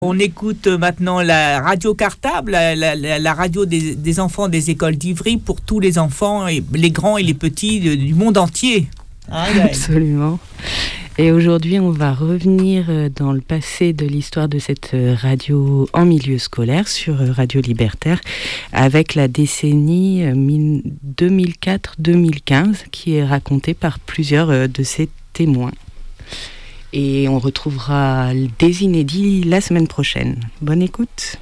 On écoute maintenant la radio cartable, la radio des enfants des écoles d'Ivry pour tous les enfants, les grands et les petits du monde entier. Absolument. Et aujourd'hui, on va revenir dans le passé de l'histoire de cette radio en milieu scolaire sur Radio Libertaire avec la décennie 2004-2015 qui est racontée par plusieurs de ses témoins. Et on retrouvera des inédits la semaine prochaine. Bonne écoute.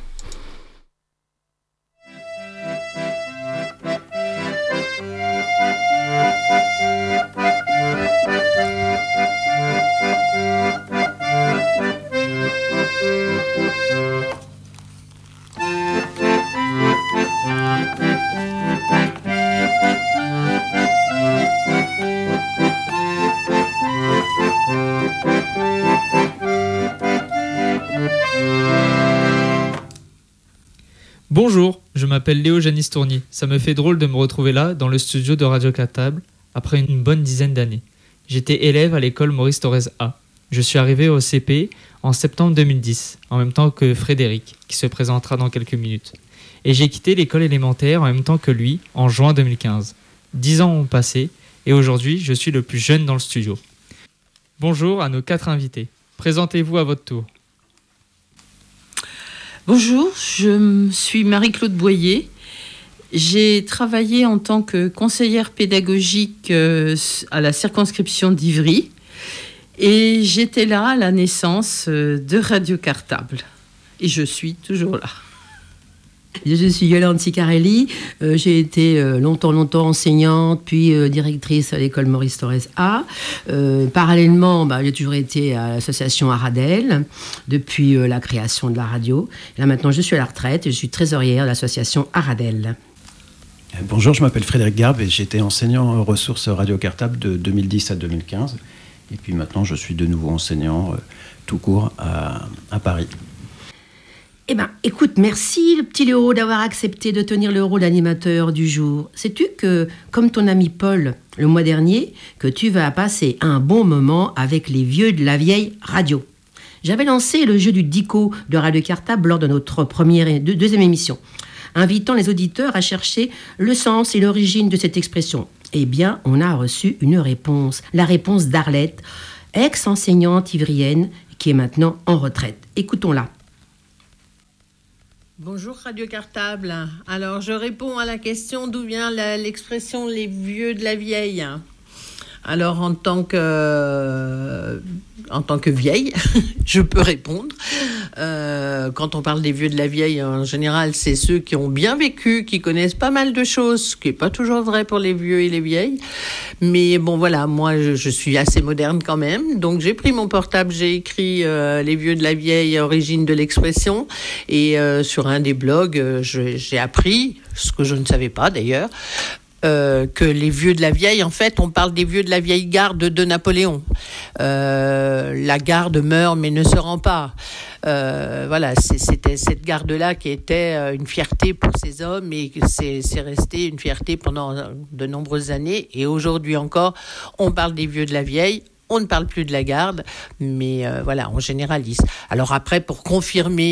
Bonjour, je m'appelle Léo Janis Tournier. Ça me fait drôle de me retrouver là, dans le studio de Radio Cartable, après une bonne dizaine d'années. J'étais élève à l'école Maurice Thorez A. Je suis arrivé au CP en septembre 2010, en même temps que Frédéric, qui se présentera dans quelques minutes. Et j'ai quitté l'école élémentaire en même temps que lui, en juin 2015. 10 ans ont passé, et aujourd'hui, je suis le plus jeune dans le studio. Bonjour à nos 4 invités. Présentez-vous à votre tour. Bonjour, je suis Marie-Claude Boyer. J'ai travaillé en tant que conseillère pédagogique à la circonscription d'Ivry et j'étais là à la naissance de Radio Cartable. Et je suis toujours là. Je suis Yolande Sicarelli, j'ai été longtemps enseignante, puis directrice à l'école Maurice Thorez A. Parallèlement, j'ai toujours été à l'association Aradel, depuis la création de la radio. Là maintenant, je suis à la retraite et je suis trésorière de l'association Aradel. Bonjour, je m'appelle Frédéric Garbe et j'étais enseignant ressources Radio Cartable de 2010 à 2015. Et puis maintenant, je suis de nouveau enseignant tout court à Paris. Eh bien, écoute, merci le petit Léo d'avoir accepté de tenir le rôle d'animateur du jour. Sais-tu que, comme ton ami Paul, le mois dernier, que tu vas passer un bon moment avec les vieux de la vieille radio. J'avais lancé le jeu du dico de Radio Cartable lors de notre deuxième émission, invitant les auditeurs à chercher le sens et l'origine de cette expression. Eh bien, on a reçu une réponse, la réponse d'Arlette, ex-enseignante ivrienne, qui est maintenant en retraite. Écoutons-la. Bonjour Radio Cartable. Alors je réponds à la question d'où vient l'expression les vieux de la vieille. Alors en tant que vieille, je peux répondre. Quand on parle des vieux de la vieille, en général, c'est ceux qui ont bien vécu, qui connaissent pas mal de choses, ce qui n'est pas toujours vrai pour les vieux et les vieilles. Mais bon, voilà, moi, je suis assez moderne quand même. Donc, j'ai pris mon portable, j'ai écrit les vieux de la vieille, origine de l'expression. Et sur un des blogs, j'ai appris, ce que je ne savais pas d'ailleurs, que les vieux de la vieille, en fait, on parle des vieux de la vieille garde de Napoléon. La garde meurt mais ne se rend pas. Voilà, c'était cette garde-là qui était une fierté pour ces hommes et c'est resté une fierté pendant de nombreuses années. Et aujourd'hui encore, on parle des vieux de la vieille. On ne parle plus de la garde, mais voilà, on généralise. Alors après, pour confirmer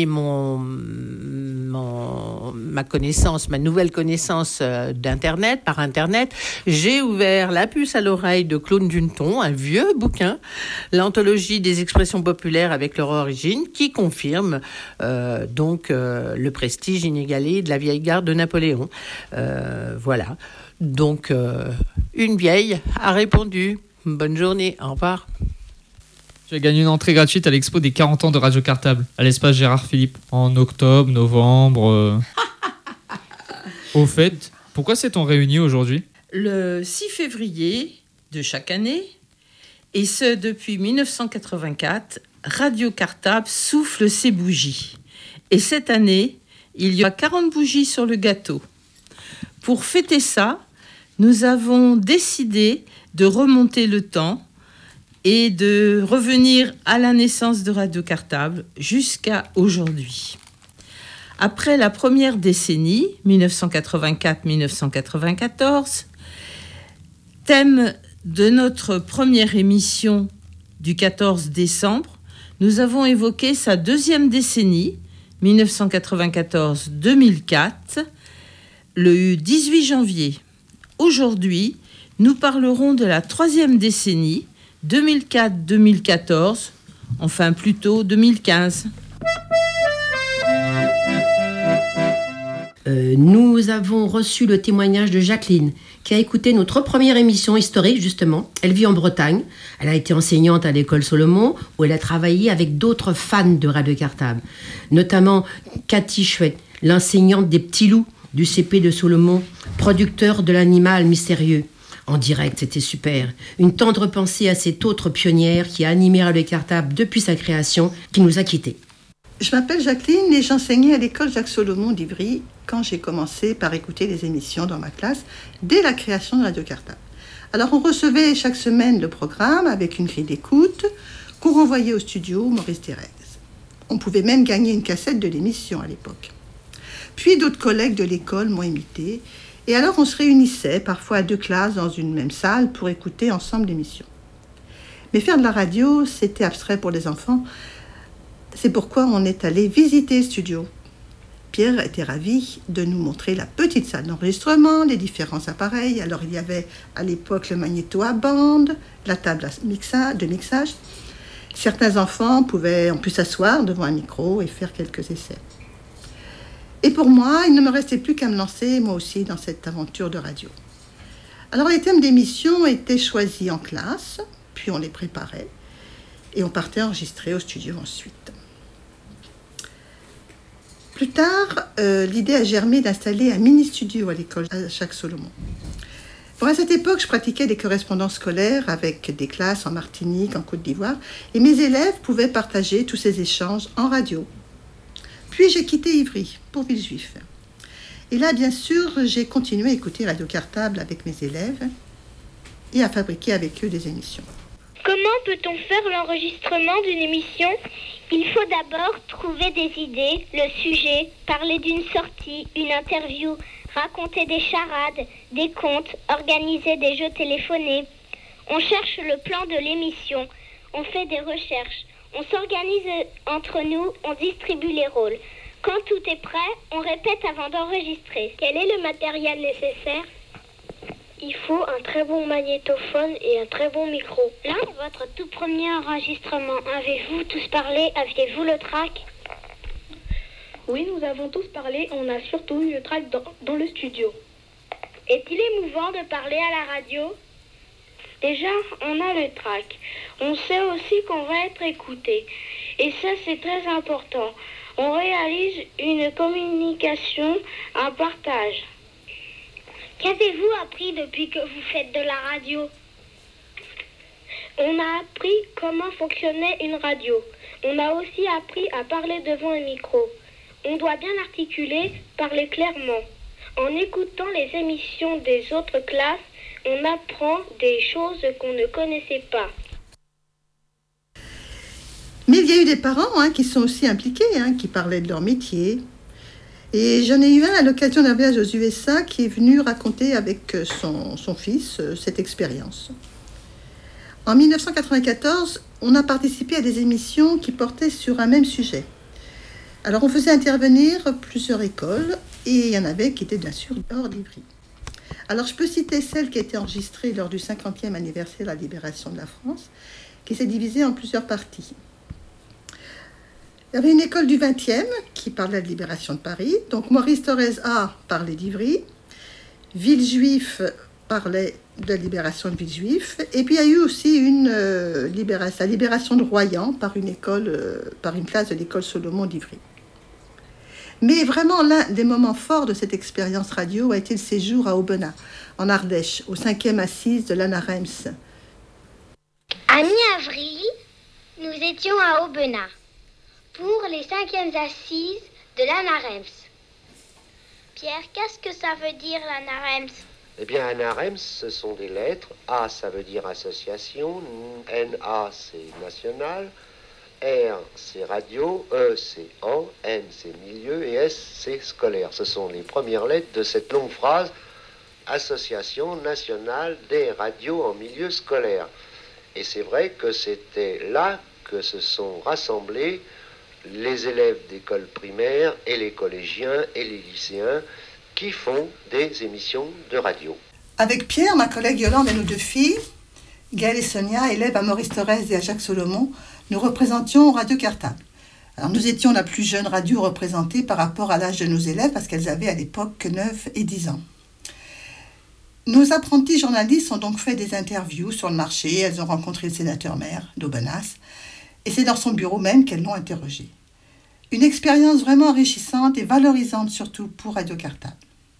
ma connaissance, ma nouvelle connaissance d'Internet, par Internet, j'ai ouvert La puce à l'oreille de Claude Dunton, un vieux bouquin, l'anthologie des expressions populaires avec leur origine, qui confirme donc le prestige inégalé de la vieille garde de Napoléon. Voilà. Donc, une vieille a répondu. Bonne journée, au revoir. Tu as gagné une entrée gratuite à l'expo des 40 ans de Radio Cartable, à l'espace Gérard Philippe, en octobre, novembre. Au fait, pourquoi s'est-on réunis aujourd'hui ? Le 6 février de chaque année, et ce depuis 1984, Radio Cartable souffle ses bougies. Et cette année, il y a 40 bougies sur le gâteau. Pour fêter ça, nous avons décidé de remonter le temps et de revenir à la naissance de Radio Cartable jusqu'à aujourd'hui. Après la première décennie, 1984-1994, thème de notre première émission du 14 décembre, nous avons évoqué sa deuxième décennie, 1994-2004, le 18 janvier. Aujourd'hui, nous parlerons de la troisième décennie, 2004-2014, enfin plutôt 2015. Nous avons reçu le témoignage de Jacqueline, qui a écouté notre première émission historique, justement. Elle vit en Bretagne. Elle a été enseignante à l'école Solomon, où elle a travaillé avec d'autres fans de Radio Cartable, notamment Cathy Chouette, l'enseignante des petits loups du CP de Solomon, producteur de l'animal mystérieux. En direct, c'était super. Une tendre pensée à cette autre pionnière qui a animé Radio Cartable depuis sa création, qui nous a quittés. Je m'appelle Jacqueline et j'enseignais à l'école Jacques Solomon d'Ivry quand j'ai commencé par écouter les émissions dans ma classe dès la création de Radio Cartable. Alors on recevait chaque semaine le programme avec une grille d'écoute qu'on renvoyait au studio Maurice Thérèse. On pouvait même gagner une cassette de l'émission à l'époque. Puis d'autres collègues de l'école m'ont imité et alors on se réunissait parfois à 2 classes dans une même salle pour écouter ensemble l'émission. Mais faire de la radio, c'était abstrait pour les enfants. C'est pourquoi on est allé visiter le studio. Pierre était ravi de nous montrer la petite salle d'enregistrement, les différents appareils. Alors il y avait à l'époque le magnéto à bande, la table de mixage. Certains enfants ont pu s'asseoir devant un micro et faire quelques essais. Et pour moi, il ne me restait plus qu'à me lancer, moi aussi, dans cette aventure de radio. Alors les thèmes d'émission étaient choisis en classe, puis on les préparait et on partait enregistrer au studio ensuite. Plus tard, l'idée a germé d'installer un mini-studio à l'école Jacques Solomon. Bon, à cette époque, je pratiquais des correspondances scolaires avec des classes en Martinique, en Côte d'Ivoire, et mes élèves pouvaient partager tous ces échanges en radio. Puis j'ai quitté Ivry pour Villejuif. Et là, bien sûr, j'ai continué à écouter Radio Cartable avec mes élèves et à fabriquer avec eux des émissions. Comment peut-on faire l'enregistrement d'une émission ? Il faut d'abord trouver des idées, le sujet, parler d'une sortie, une interview, raconter des charades, des contes, organiser des jeux téléphonés. On cherche le plan de l'émission, on fait des recherches, on s'organise entre nous, on distribue les rôles. Quand tout est prêt, on répète avant d'enregistrer. Quel est le matériel nécessaire ? Il faut un très bon magnétophone et un très bon micro. Lors de votre tout premier enregistrement, avez-vous tous parlé ? Aviez-vous le trac ? Oui, nous avons tous parlé. On a surtout eu le trac dans le studio. Est-il émouvant de parler à la radio ? Déjà, on a le trac. On sait aussi qu'on va être écouté. Et ça, c'est très important. On réalise une communication, un partage. Qu'avez-vous appris depuis que vous faites de la radio ? On a appris comment fonctionnait une radio. On a aussi appris à parler devant un micro. On doit bien articuler, parler clairement. En écoutant les émissions des autres classes, on apprend des choses qu'on ne connaissait pas. Mais il y a eu des parents qui sont aussi impliqués, qui parlaient de leur métier. Et j'en ai eu un à l'occasion d'un voyage aux USA qui est venu raconter avec son fils cette expérience. En 1994, on a participé à des émissions qui portaient sur un même sujet. Alors on faisait intervenir plusieurs écoles et il y en avait qui étaient bien sûr hors d'Ivry. Alors je peux citer celle qui a été enregistrée lors du 50e anniversaire de la libération de la France, qui s'est divisée en plusieurs parties. Il y avait une école du 20e qui parlait de libération de Paris. Donc Maurice Thérèse A parlait d'Ivry. Villejuif parlait de la libération de Villejuif. Et puis il y a eu aussi la libération de Royan par une classe de l'école Solomon d'Ivry. Mais vraiment, l'un des moments forts de cette expérience radio a été le séjour à Aubenas, en Ardèche, au 5e assise de l'ANAREMS. À mi-avril, nous étions à Aubenas pour les 5e assises de l'ANAREMS. Pierre, qu'est-ce que ça veut dire l'ANAREMS ? Eh bien, ANAREMS, ce sont des lettres. A, ça veut dire association. NA, c'est national. R, c'est radio. E, c'est en. N, c'est milieu. Et S, c'est scolaire. Ce sont les premières lettres de cette longue phrase. Association nationale des radios en milieu scolaire. Et c'est vrai que c'était là que se sont rassemblés les élèves d'école primaire et les collégiens et les lycéens qui font des émissions de radio. Avec Pierre, ma collègue Yolande et nos 2 filles, Gaëlle et Sonia, élèves à Maurice Thorez et à Jacques Solomon, nous représentions Radio Cartable. Alors nous étions la plus jeune radio représentée par rapport à l'âge de nos élèves parce qu'elles avaient à l'époque que 9 et 10 ans. Nos apprentis journalistes ont donc fait des interviews sur le marché. Elles ont rencontré le sénateur maire d'Aubenas et c'est dans son bureau même qu'elles l'ont interrogé. Une expérience vraiment enrichissante et valorisante surtout pour Radio Cartable.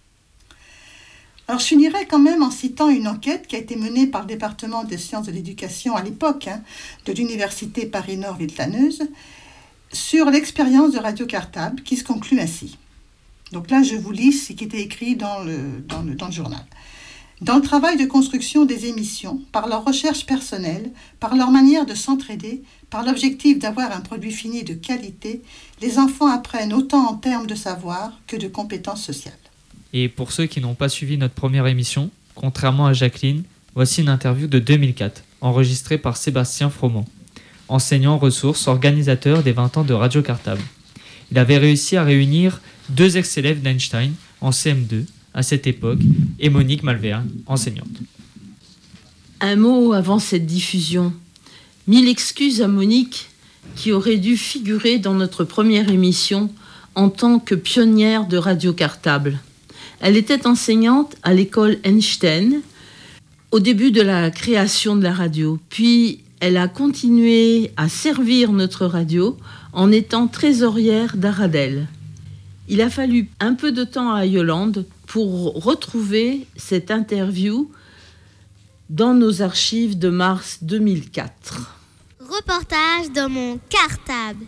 Alors je finirai quand même en citant une enquête qui a été menée par le département des sciences de l'éducation à l'époque de l'université Paris-Nord Villetaneuse sur l'expérience de Radio Cartable qui se conclut ainsi. Donc là je vous lis ce qui était écrit dans le journal. Dans le travail de construction des émissions, par leur recherche personnelle, par leur manière de s'entraider, par l'objectif d'avoir un produit fini de qualité, les enfants apprennent autant en termes de savoir que de compétences sociales. Et pour ceux qui n'ont pas suivi notre première émission, contrairement à Jacqueline, voici une interview de 2004, enregistrée par Sébastien Froment, enseignant ressources, organisateur des 20 ans de Radio Cartable. Il avait réussi à réunir 2 ex-élèves d'Einstein en CM2, à cette époque, et Monique Malverne, enseignante. Un mot avant cette diffusion. 1000 excuses à Monique, qui aurait dû figurer dans notre première émission en tant que pionnière de Radio Cartable. Elle était enseignante à l'école Einstein au début de la création de la radio. Puis, elle a continué à servir notre radio en étant trésorière d'Aradel. Il a fallu un peu de temps à Yolande pour retrouver cette interview dans nos archives de mars 2004. Reportage dans mon cartable.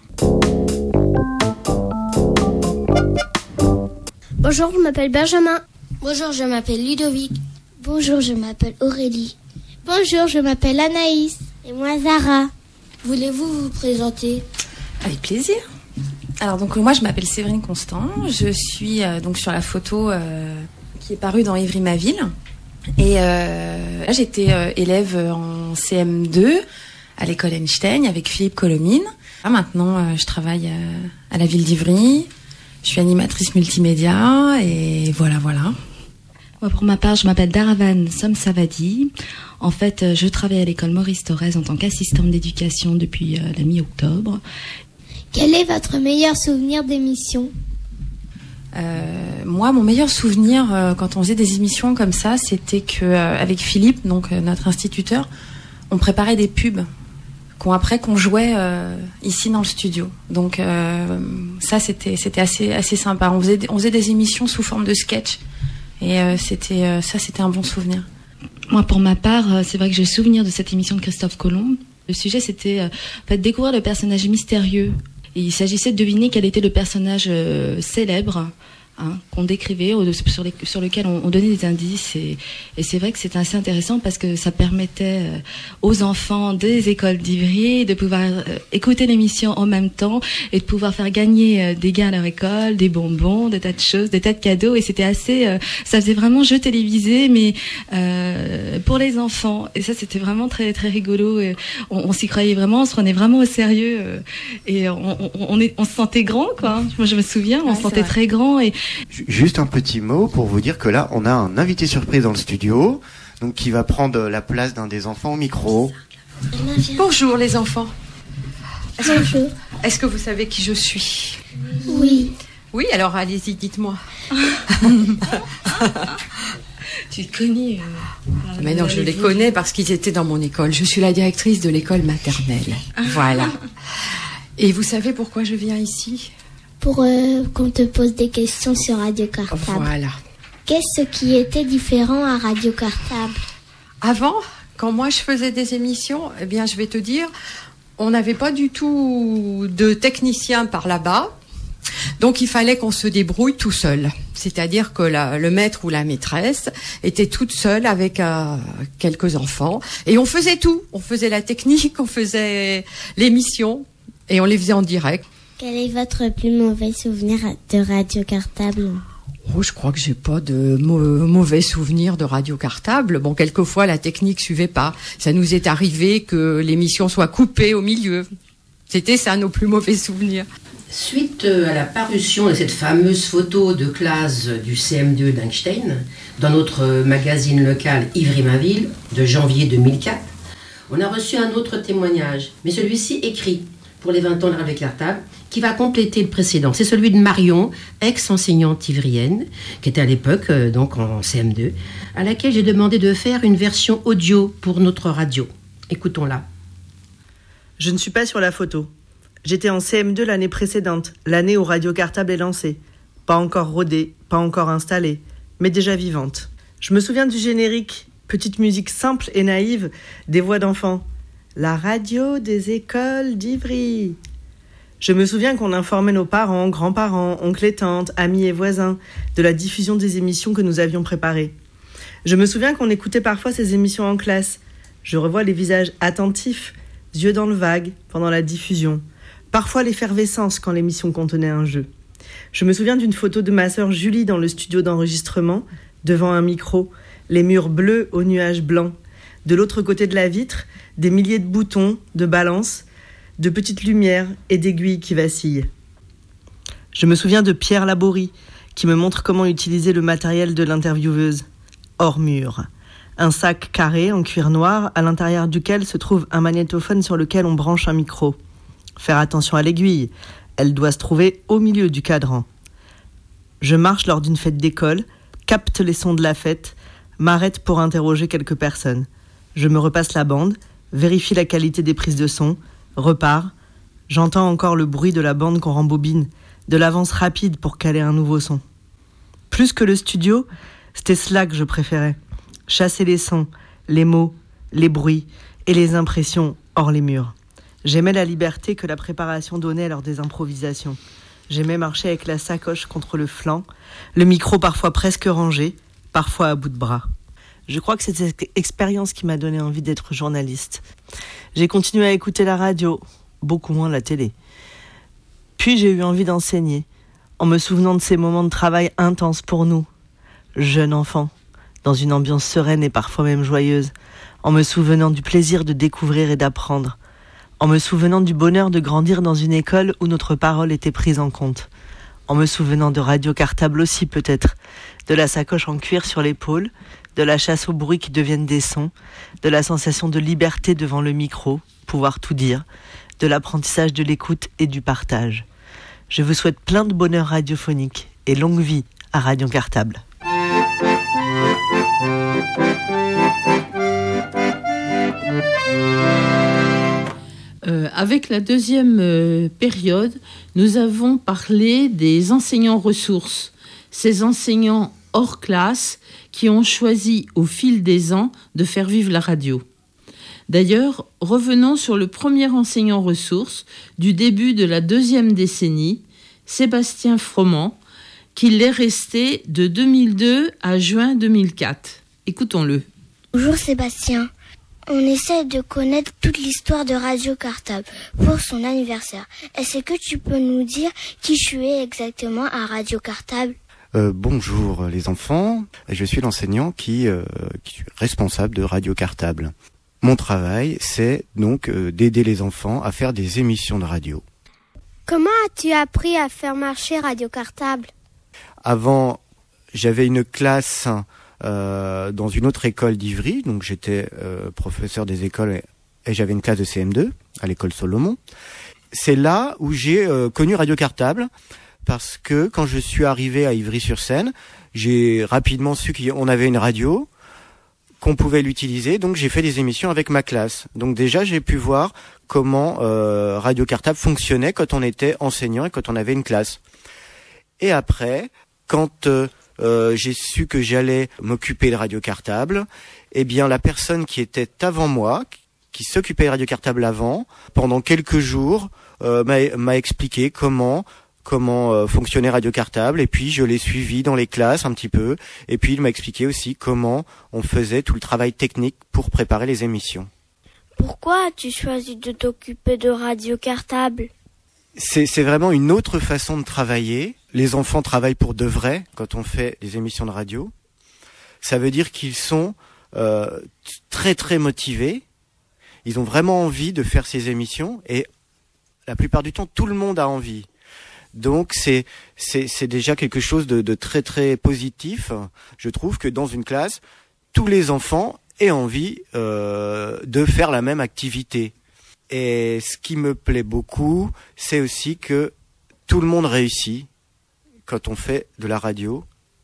Bonjour, je m'appelle Benjamin. Bonjour, je m'appelle Ludovic. Bonjour, je m'appelle Aurélie. Bonjour, je m'appelle Anaïs. Et moi, Zara. Voulez-vous vous présenter ? Avec plaisir. Alors donc moi je m'appelle Séverine Constant, je suis donc sur la photo qui est parue dans Ivry ma ville et là j'étais élève en CM2 à l'école Einstein avec Philippe Colomine. Là, maintenant je travaille à la ville d'Ivry, je suis animatrice multimédia et voilà. Moi pour ma part je m'appelle Daravan Somsavadi. En fait je travaille à l'école Maurice Thorez en tant qu'assistante d'éducation depuis la mi-octobre. Quel est votre meilleur souvenir d'émission ? Moi, mon meilleur souvenir quand on faisait des émissions comme ça, c'était qu'avec Philippe, donc notre instituteur, on préparait des pubs qu'on jouait ici dans le studio. Donc ça, c'était assez sympa. On faisait des émissions sous forme de sketch et c'était un bon souvenir. Moi, pour ma part, c'est vrai que j'ai le souvenir de cette émission de Christophe Colomb. Le sujet, c'était découvrir le personnage mystérieux. Et il s'agissait de deviner quel était le personnage célèbre qu'on décrivait, sur lequel on donnait des indices. Et c'est vrai que c'était assez intéressant parce que ça permettait aux enfants des écoles d'Ivry de pouvoir écouter l'émission en même temps et de pouvoir faire gagner des gains à leur école, des bonbons, des tas de choses, des tas de cadeaux. Et c'était assez... ça faisait vraiment jeu télévisé, mais pour les enfants. Et ça, c'était vraiment très, très rigolo. Et on s'y croyait vraiment, on se prenait vraiment au sérieux. Et on se sentait grand, quoi. Moi, je me souviens, on se sentait très grand. Et juste un petit mot pour vous dire que là, on a un invité surprise dans le studio, donc qui va prendre la place d'un des enfants au micro. Bonjour les enfants. Bonjour. Est-ce que vous savez qui je suis ? Oui. Oui, alors allez-y, dites-moi. Tu connais Mais non, je les connais parce qu'ils étaient dans mon école. Je suis la directrice de l'école maternelle. Voilà. Et vous savez pourquoi je viens ici ? Pour qu'on te pose des questions sur Radio Cartable. Voilà. Qu'est-ce qui était différent à Radio Cartable ? Avant, quand moi je faisais des émissions, eh bien je vais te dire, on n'avait pas du tout de technicien par là-bas. Donc il fallait qu'on se débrouille tout seul. C'est-à-dire que le maître ou la maîtresse était toute seule avec quelques enfants. Et on faisait tout. On faisait la technique, on faisait l'émission et on les faisait en direct. Quel est votre plus mauvais souvenir de Radio Cartable ? Oh, je crois que j'ai pas de mauvais souvenirs de Radio Cartable. Bon, quelquefois, la technique suivait pas. Ça nous est arrivé que l'émission soit coupée au milieu. C'était ça nos plus mauvais souvenirs. Suite à la parution de cette fameuse photo de classe du CM2 d'Einstein dans notre magazine local Ivry-ma-Ville de janvier 2004, on a reçu un autre témoignage, mais celui-ci écrit pour les 20 ans de Radio Cartable, qui va compléter le précédent. C'est celui de Marion, ex-enseignante ivrienne, qui était à l'époque donc en CM2, à laquelle j'ai demandé de faire une version audio pour notre radio. Écoutons-la. Je ne suis pas sur la photo. J'étais en CM2 l'année précédente, l'année où Radio Cartable est lancée. Pas encore rodée, pas encore installée, mais déjà vivante. Je me souviens du générique, petite musique simple et naïve, des voix d'enfants. La radio des écoles d'Ivry. Je me souviens qu'on informait nos parents, grands-parents, oncles et tantes, amis et voisins de la diffusion des émissions que nous avions préparées. Je me souviens qu'on écoutait parfois ces émissions en classe. Je revois les visages attentifs, yeux dans le vague, pendant la diffusion. Parfois l'effervescence quand l'émission contenait un jeu. Je me souviens d'une photo de ma sœur Julie dans le studio d'enregistrement, devant un micro, les murs bleus aux nuages blancs. De l'autre côté de la vitre, des milliers de boutons, de balances, de petites lumières et d'aiguilles qui vacillent. Je me souviens de Pierre Laborie, qui me montre comment utiliser le matériel de l'intervieweuse. Hors mur. Un sac carré en cuir noir, à l'intérieur duquel se trouve un magnétophone sur lequel on branche un micro. Faire attention à l'aiguille, elle doit se trouver au milieu du cadran. Je marche lors d'une fête d'école, capte les sons de la fête, m'arrête pour interroger quelques personnes. Je me repasse la bande, vérifie la qualité des prises de son, repars. J'entends encore le bruit de la bande qu'on rembobine, de l'avance rapide pour caler un nouveau son. Plus que le studio, c'était cela que je préférais. Chasser les sons, les mots, les bruits et les impressions hors les murs. J'aimais la liberté que la préparation donnait lors des improvisations. J'aimais marcher avec la sacoche contre le flanc, le micro parfois presque rangé, parfois à bout de bras. Je crois que c'est cette expérience qui m'a donné envie d'être journaliste. J'ai continué à écouter la radio, beaucoup moins la télé. Puis j'ai eu envie d'enseigner, en me souvenant de ces moments de travail intenses pour nous, jeunes enfants, dans une ambiance sereine et parfois même joyeuse, en me souvenant du plaisir de découvrir et d'apprendre, en me souvenant du bonheur de grandir dans une école où notre parole était prise en compte, en me souvenant de Radio Cartable aussi peut-être, de la sacoche en cuir sur l'épaule, de la chasse aux bruits qui deviennent des sons, de la sensation de liberté devant le micro, pouvoir tout dire, de l'apprentissage de l'écoute et du partage. Je vous souhaite plein de bonheur radiophonique et longue vie à Radio Cartable. Avec la deuxième période, nous avons parlé des enseignants ressources, ces enseignants hors classe qui ont choisi au fil des ans de faire vivre la radio. D'ailleurs, revenons sur le premier enseignant ressources du début de la deuxième décennie, Sébastien Froment, qui l'est resté de 2002 à juin 2004. Écoutons-le. Bonjour Sébastien. On essaie de connaître toute l'histoire de Radio Cartable pour son anniversaire. Est-ce que tu peux nous dire qui tu es exactement à Radio Cartable ? Bonjour les enfants, je suis l'enseignant qui est responsable de Radio Cartable. Mon travail, c'est donc d'aider les enfants à faire des émissions de radio. Comment as-tu appris à faire marcher Radio Cartable ? Avant, j'avais une classe dans une autre école d'Ivry, donc j'étais professeur des écoles et j'avais une classe de CM2 à l'école Solomon. C'est là où j'ai connu Radio Cartable, parce que quand je suis arrivé à Ivry-sur-Seine, j'ai rapidement su qu'on avait une radio, qu'on pouvait l'utiliser, donc j'ai fait des émissions avec ma classe. Donc déjà, j'ai pu voir comment Radio Cartable fonctionnait quand on était enseignant et quand on avait une classe. Et après, quand j'ai su que j'allais m'occuper de Radio Cartable, eh bien la personne qui était avant moi, qui s'occupait de Radio Cartable avant, pendant quelques jours, m'a expliqué comment fonctionnait Radio Cartable, et puis je l'ai suivi dans les classes un petit peu, et puis il m'a expliqué aussi comment on faisait tout le travail technique pour préparer les émissions. Pourquoi as-tu choisi de t'occuper de Radio Cartable ? C'est vraiment une autre façon de travailler. Les enfants travaillent pour de vrai quand on fait des émissions de radio. Ça veut dire qu'ils sont très très motivés. Ils ont vraiment envie de faire ces émissions, et la plupart du temps, tout le monde a envie. Donc c'est déjà quelque chose de très très positif. Je trouve que dans une classe, tous les enfants aient envie de faire la même activité. Et ce qui me plaît beaucoup, c'est aussi que tout le monde réussit quand on fait de la radio.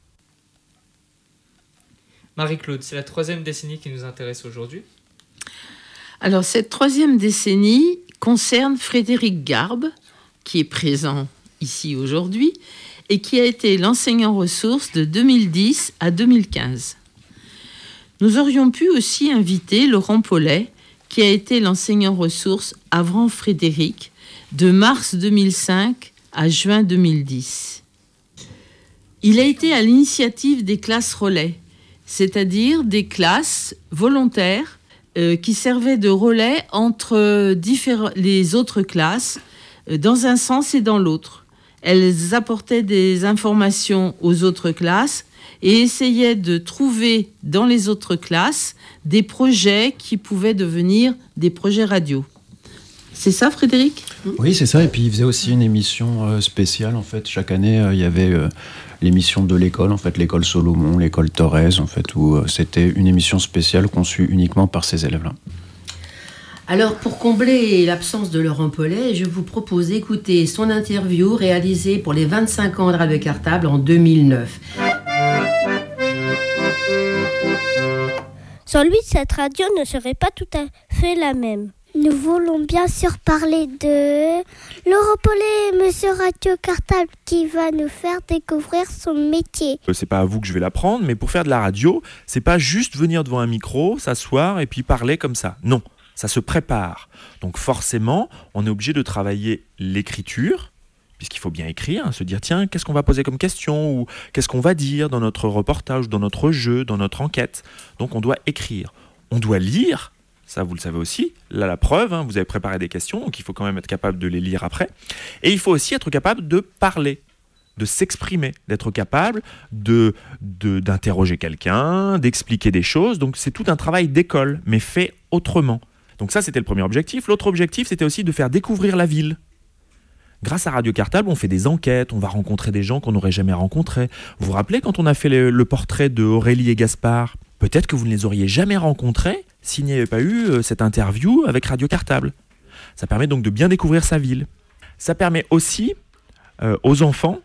Marie-Claude, c'est la 3e décennie qui nous intéresse aujourd'hui. Alors, cette 3e décennie concerne Frédéric Garbe, qui est présent ici aujourd'hui, et qui a été l'enseignant ressource de 2010 à 2015. Nous aurions pu aussi inviter Laurent Paulet, qui a été l'enseignant ressource avant Frédéric, de mars 2005 à juin 2010. Il a été à l'initiative des classes relais, c'est-à-dire des classes volontaires qui servaient de relais entre les autres classes dans un sens et dans l'autre. Elles apportaient des informations aux autres classes et essayaient de trouver dans les autres classes des projets qui pouvaient devenir des projets radio. C'est ça, Frédéric ? Oui, c'est ça. Et puis, il faisait aussi une émission spéciale. En fait, chaque année, il y avait l'émission de l'école, en fait, l'école Solomon, l'école Thorez, en fait, où c'était une émission spéciale conçue uniquement par ces élèves-là. Alors, pour combler l'absence de Laurent Paulet, je vous propose d'écouter son interview réalisée pour les 25 ans de Radio Cartable en 2009. Sans lui, cette radio ne serait pas tout à fait la même. Nous voulons bien sûr parler de Laurent Paulet, monsieur Radio Cartable, qui va nous faire découvrir son métier. C'est pas à vous que je vais l'apprendre, mais pour faire de la radio, c'est pas juste venir devant un micro, s'asseoir et puis parler comme ça. Non, ça se prépare. Donc forcément, on est obligé de travailler l'écriture, puisqu'il faut bien écrire, se dire tiens, qu'est-ce qu'on va poser comme question ou qu'est-ce qu'on va dire dans notre reportage, dans notre jeu, dans notre enquête. Donc on doit écrire. On doit lire. Ça, vous le savez aussi. Là, la preuve, vous avez préparé des questions, donc il faut quand même être capable de les lire après. Et il faut aussi être capable de parler, de s'exprimer, d'être capable d'interroger quelqu'un, d'expliquer des choses. Donc, c'est tout un travail d'école, mais fait autrement. Donc ça, c'était le premier objectif. L'autre objectif, c'était aussi de faire découvrir la ville. Grâce à Radio Cartable, on fait des enquêtes, on va rencontrer des gens qu'on n'aurait jamais rencontrés. Vous vous rappelez quand on a fait le portrait de Aurélie et Gaspard ? Peut-être que vous ne les auriez jamais rencontrés s'il n'y avait pas eu cette interview avec Radio Cartable. Ça permet donc de bien découvrir sa ville. Ça permet aussi aux enfants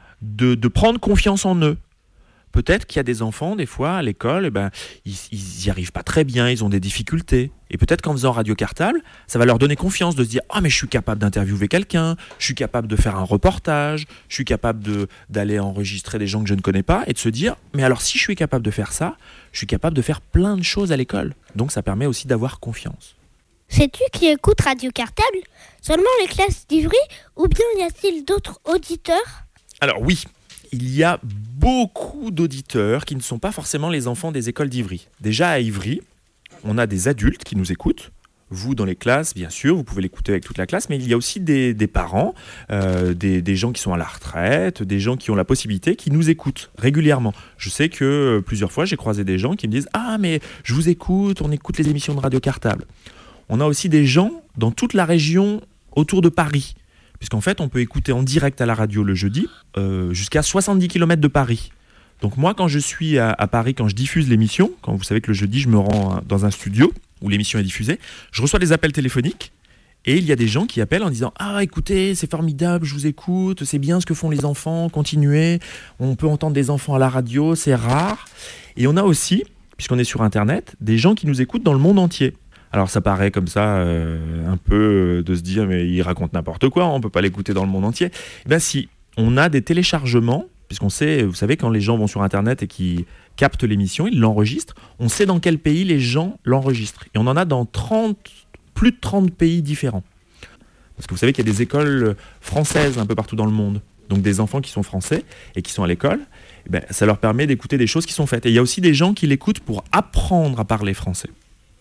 de prendre confiance en eux. Peut-être qu'il y a des enfants, des fois, à l'école, ils n'y arrivent pas très bien, ils ont des difficultés. Et peut-être qu'en faisant Radio Cartable, ça va leur donner confiance de se dire « Ah, mais je suis capable d'interviewer quelqu'un, je suis capable de faire un reportage, je suis capable d'aller enregistrer des gens que je ne connais pas. » Et de se dire « Mais alors, si je suis capable de faire ça, je suis capable de faire plein de choses à l'école. » Donc, ça permet aussi d'avoir confiance. Sais-tu qui écoute Radio Cartable ? Seulement les classes d'Ivry ou bien y a-t-il d'autres auditeurs ? Alors oui, il y a beaucoup d'auditeurs qui ne sont pas forcément les enfants des écoles d'Ivry. Déjà à Ivry, on a des adultes qui nous écoutent. Vous, dans les classes, bien sûr, vous pouvez l'écouter avec toute la classe, mais il y a aussi des parents, des gens qui sont à la retraite, des gens qui ont la possibilité, qui nous écoutent régulièrement. Je sais que plusieurs fois, j'ai croisé des gens qui me disent « Ah, mais je vous écoute, on écoute les émissions de Radio Cartable. » On a aussi des gens dans toute la région autour de Paris. Puisqu'en fait, on peut écouter en direct à la radio le jeudi, jusqu'à 70 km de Paris. Donc moi, quand je suis à Paris, quand je diffuse l'émission, quand vous savez que le jeudi, je me rends dans un studio où l'émission est diffusée, je reçois des appels téléphoniques et il y a des gens qui appellent en disant « Ah, écoutez, c'est formidable, je vous écoute, c'est bien ce que font les enfants, continuez, on peut entendre des enfants à la radio, c'est rare. » Et on a aussi, puisqu'on est sur Internet, des gens qui nous écoutent dans le monde entier. Alors ça paraît comme ça un peu de se dire mais il raconte n'importe quoi, on ne peut pas l'écouter dans le monde entier. Eh bien si, on a des téléchargements, puisqu'on sait, vous savez quand les gens vont sur Internet et qui captent l'émission, ils l'enregistrent, on sait dans quel pays les gens l'enregistrent. Et on en a dans plus de 30 pays différents. Parce que vous savez qu'il y a des écoles françaises un peu partout dans le monde. Donc des enfants qui sont français et qui sont à l'école, eh bien, ça leur permet d'écouter des choses qui sont faites. Et il y a aussi des gens qui l'écoutent pour apprendre à parler français.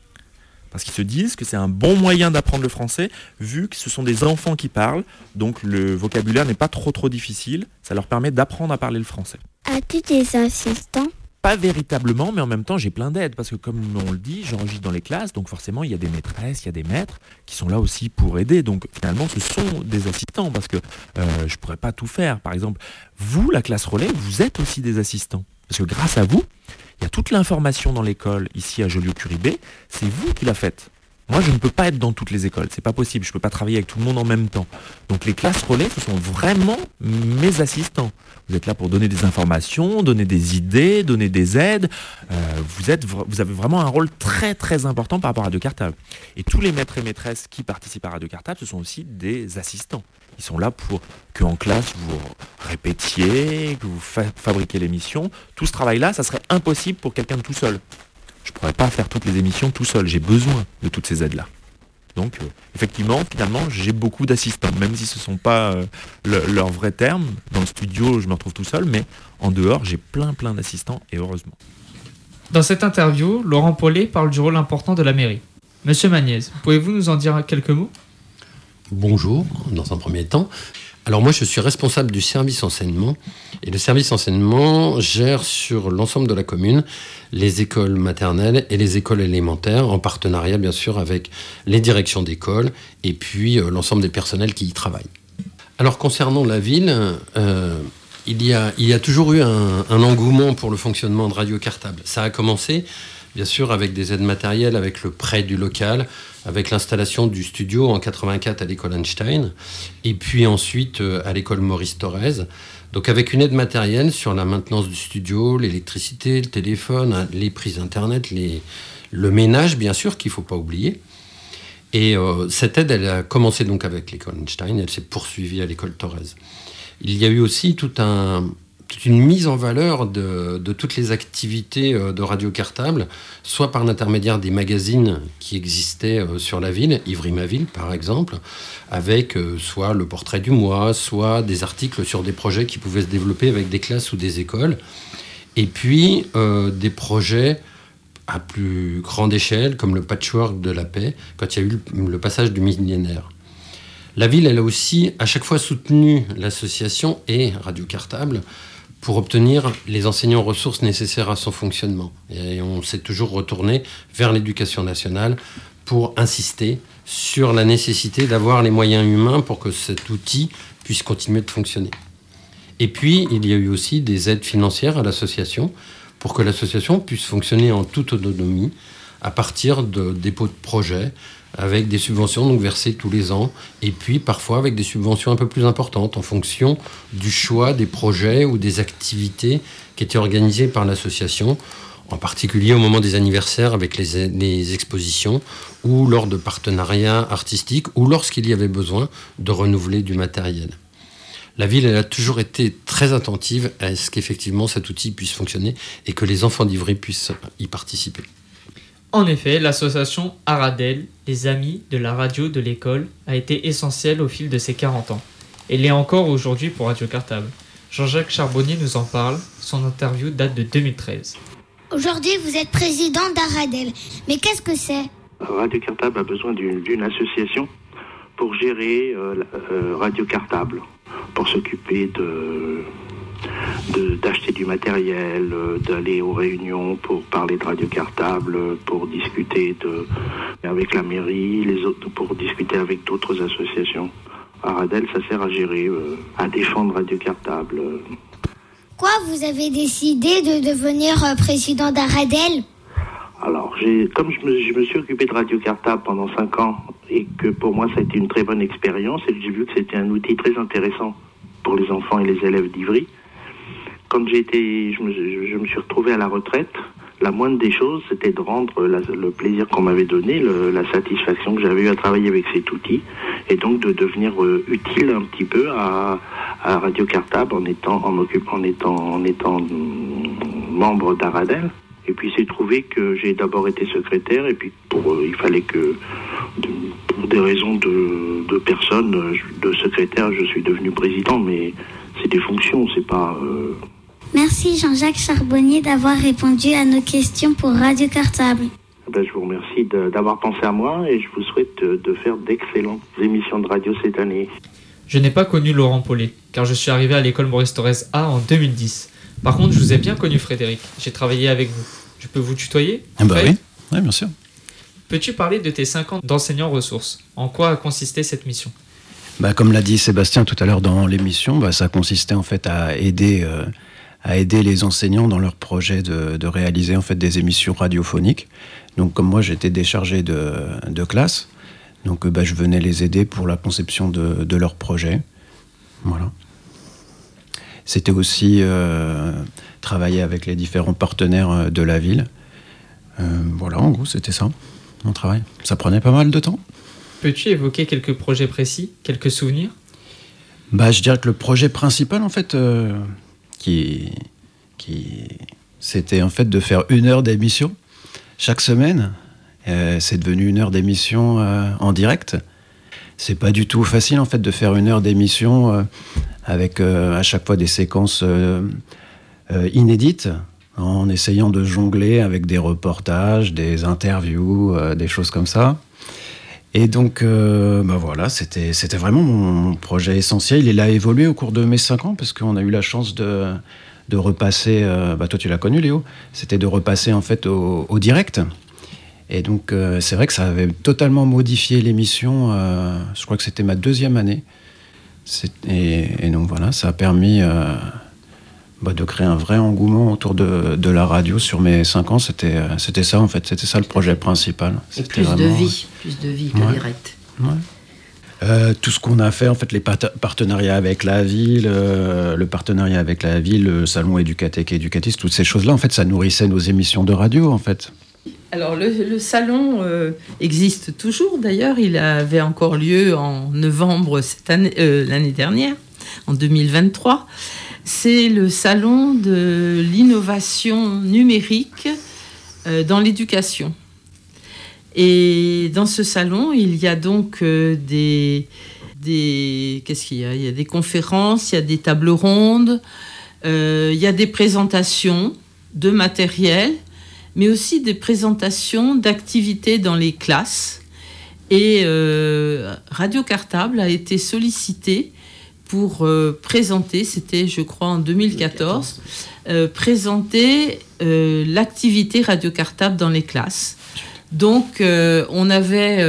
Parce qu'ils se disent que c'est un bon moyen d'apprendre le français, vu que ce sont des enfants qui parlent, donc le vocabulaire n'est pas trop difficile, ça leur permet d'apprendre à parler le français. As-tu des assistants ? pas véritablement, mais en même temps, j'ai plein d'aides parce que comme on le dit, j'enregistre dans les classes, donc forcément, il y a des maîtresses, il y a des maîtres qui sont là aussi pour aider. Donc finalement, ce sont des assistants parce que je pourrais pas tout faire. Par exemple, vous, la classe relais, vous êtes aussi des assistants parce que grâce à vous, il y a toute l'information dans l'école ici à Joliot-Curie-B, c'est vous qui la faites. Moi, je ne peux pas être dans toutes les écoles, c'est pas possible, je peux pas travailler avec tout le monde en même temps. Donc les classes relais, ce sont vraiment mes assistants. Vous êtes là pour donner des informations, donner des idées, donner des aides. Vous avez vraiment un rôle très très important par rapport à Radio Cartable. Et tous les maîtres et maîtresses qui participent à Radio Cartable, ce sont aussi des assistants. Ils sont là pour qu'en classe, vous répétiez, que vous fabriquiez l'émission. Tout ce travail-là, ça serait impossible pour quelqu'un de tout seul. Je ne pourrais pas faire toutes les émissions tout seul. J'ai besoin de toutes ces aides-là. Donc, effectivement, finalement, j'ai beaucoup d'assistants, même si ce ne sont pas leurs vrais termes. Dans le studio, je me retrouve tout seul, mais en dehors, j'ai plein d'assistants, et heureusement. Dans cette interview, Laurent Paulet parle du rôle important de la mairie. Monsieur Magnez, pouvez-vous nous en dire quelques mots ? Bonjour, dans un premier temps. Alors moi, je suis responsable du service enseignement. Et le service enseignement gère sur l'ensemble de la commune les écoles maternelles et les écoles élémentaires, en partenariat bien sûr avec les directions d'école et puis l'ensemble des personnels qui y travaillent. Alors concernant la ville, il y a toujours eu un engouement pour le fonctionnement de Radio Cartable. Ça a commencé bien sûr avec des aides matérielles, avec le prêt du local, avec l'installation du studio en 84 à l'école Einstein, et puis ensuite à l'école Maurice Thorez. Donc avec une aide matérielle sur la maintenance du studio, l'électricité, le téléphone, les prises internet, le ménage bien sûr qu'il ne faut pas oublier. Et cette aide, elle a commencé donc avec l'école Einstein, elle s'est poursuivie à l'école Thorez. Il y a eu aussi toute une mise en valeur de toutes les activités de Radio Cartable, soit par l'intermédiaire des magazines qui existaient sur la ville, Ivry ma ville par exemple, avec soit le portrait du mois, soit des articles sur des projets qui pouvaient se développer avec des classes ou des écoles, et puis des projets à plus grande échelle, comme le patchwork de la paix, quand il y a eu le passage du millénaire. La ville, elle a aussi à chaque fois soutenu l'association et Radio Cartable pour obtenir les enseignants ressources nécessaires à son fonctionnement. Et on s'est toujours retourné vers l'éducation nationale pour insister sur la nécessité d'avoir les moyens humains pour que cet outil puisse continuer de fonctionner. Et puis, il y a eu aussi des aides financières à l'association pour que l'association puisse fonctionner en toute autonomie à partir de dépôts de projets, avec des subventions donc versées tous les ans, et puis parfois avec des subventions un peu plus importantes en fonction du choix des projets ou des activités qui étaient organisées par l'association, en particulier au moment des anniversaires avec les expositions, ou lors de partenariats artistiques, ou lorsqu'il y avait besoin de renouveler du matériel. La ville, elle a toujours été très attentive à ce qu'effectivement cet outil puisse fonctionner et que les enfants d'Ivry puissent y participer. En effet, l'association Aradel, les amis de la radio de l'école, a été essentielle au fil de ses 40 ans. Et l'est encore aujourd'hui pour Radio Cartable. Jean-Jacques Charbonnier nous en parle, son interview date de 2013. Aujourd'hui, vous êtes président d'Aradel. Mais qu'est-ce que c'est ? Radio Cartable a besoin d'une association pour gérer Radio Cartable, pour s'occuper d'acheter du matériel, d'aller aux réunions pour parler de Radio Cartable, pour discuter avec la mairie, pour discuter avec d'autres associations. Aradel, ça sert à gérer, à défendre Radio Cartable. Quoi, vous avez décidé de devenir président d'Aradel ? Alors, comme je me suis occupé de Radio Cartable pendant 5 ans et que pour moi ça a été une très bonne expérience et que j'ai vu que c'était un outil très intéressant pour les enfants et les élèves d'Ivry, quand je me suis retrouvé à la retraite, la moindre des choses, c'était de rendre le plaisir qu'on m'avait donné, la satisfaction que j'avais eu à travailler avec cet outil, et donc de devenir utile un petit peu à Radio Cartable en étant membre d'Aradel. Et puis c'est trouvé que j'ai d'abord été secrétaire, et puis il fallait que, pour des raisons de personnes, de secrétaire, je suis devenu président, mais c'est des fonctions, c'est pas... Merci Jean-Jacques Charbonnier d'avoir répondu à nos questions pour Radio Cartable. Je vous remercie d'avoir pensé à moi et je vous souhaite de faire d'excellentes émissions de radio cette année. Je n'ai pas connu Laurent Paulet, car je suis arrivé à l'école Maurice Thorez A en 2010. Par contre, je vous ai bien connu, Frédéric. J'ai travaillé avec vous. Je peux vous tutoyer? Oui, bien sûr. Peux-tu parler de tes 5 ans d'enseignant ressources? En quoi a consisté cette mission? Comme l'a dit Sébastien tout à l'heure dans l'émission, ça consistait en fait à aider les enseignants dans leur projet de réaliser en fait des émissions radiophoniques. Donc comme moi j'étais déchargé de classe, donc je venais les aider pour la conception de leur projet. Voilà. C'était aussi travailler avec les différents partenaires de la ville. Voilà, en gros c'était ça, mon travail. Ça prenait pas mal de temps. Peux-tu évoquer quelques projets précis, quelques souvenirs? Je dirais que le projet principal, en fait, c'était en fait de faire 1 heure d'émission chaque semaine. C'est devenu 1 heure d'émission en direct. C'est pas du tout facile, en fait, de faire 1 heure d'émission avec à chaque fois des séquences inédites, en essayant de jongler avec des reportages, des interviews, des choses comme ça. Et donc, voilà, c'était vraiment mon projet essentiel. Il a évolué au cours de mes 5 ans, parce qu'on a eu la chance de repasser... toi, tu l'as connu, Léo. C'était de repasser, en fait, au direct. Et donc, c'est vrai que ça avait totalement modifié l'émission. Je crois que c'était ma 2e année. Et donc, voilà, ça a permis de créer un vrai engouement autour de la radio sur mes 5 ans. C'était ça, en fait. C'était ça le projet principal. Et plus de vie que direct. Ouais. Tout ce qu'on a fait, en fait, les partenariats avec la ville, le salon éducatique et éducatiste, toutes ces choses-là, en fait, ça nourrissait nos émissions de radio, en fait. Alors, le salon existe toujours, d'ailleurs. Il avait encore lieu en novembre l'année dernière, en 2023. C'est le salon de l'innovation numérique dans l'éducation. Et dans ce salon, il y a donc qu'est-ce qu'il y a? Il y a des conférences, il y a des tables rondes, il y a des présentations de matériel, mais aussi des présentations d'activités dans les classes. Et Radio Cartable a été sollicité pour présenter, c'était je crois en 2014, présenter l'activité Radio Cartable dans les classes. Donc on avait